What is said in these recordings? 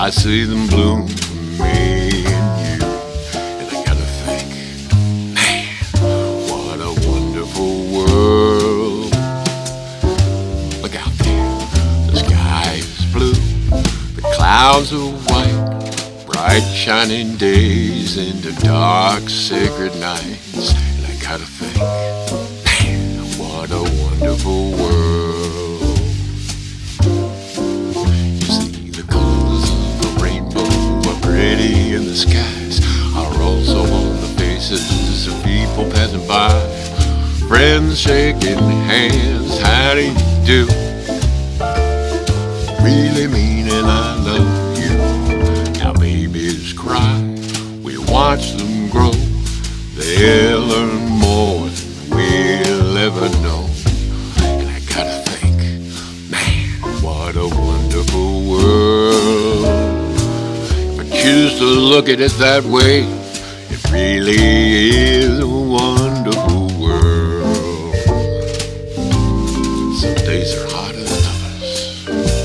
I see them bloom for me and you. And I gotta think, man, what a wonderful world. Look out there, the sky is blue, the clouds are white, bright shining days into dark sacred nights. And I gotta think, man, what a wonderful world. You see, the colors of the rainbow are pretty in the skies, are also on the faces of people passing by. Friends shaking hands, how do you do? Really meaning I love you. Now babies cry, we watch them grow. They'll learn more than we'll ever know. And I gotta think, man, what a wonderful world. If I choose to look at it that way, it really is a wonderful world. Some days are hotter than others.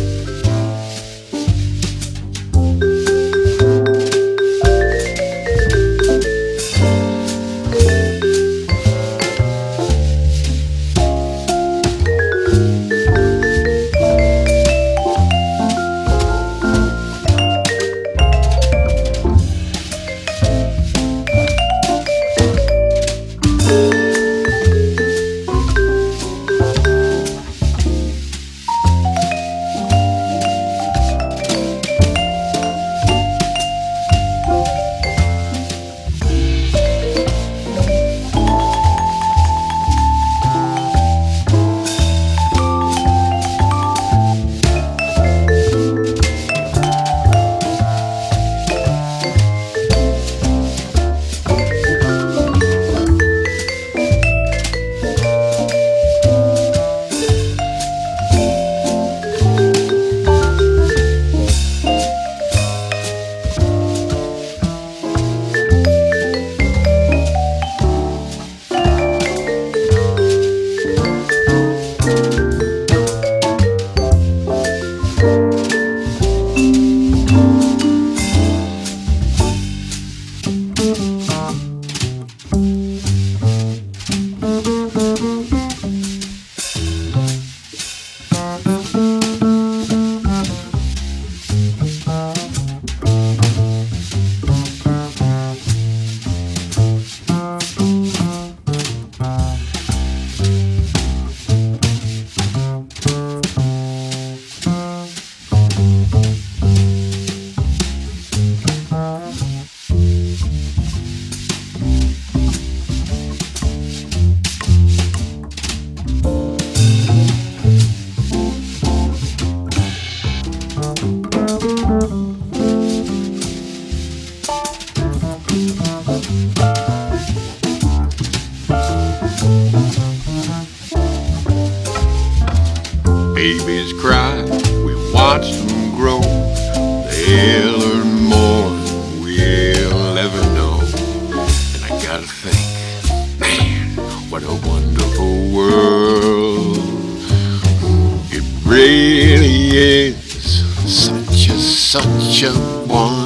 Babies cry, we watch them grow. They'll learn more than we'll ever know. And I gotta think, man, what a wonderful world. It really is such a wonderful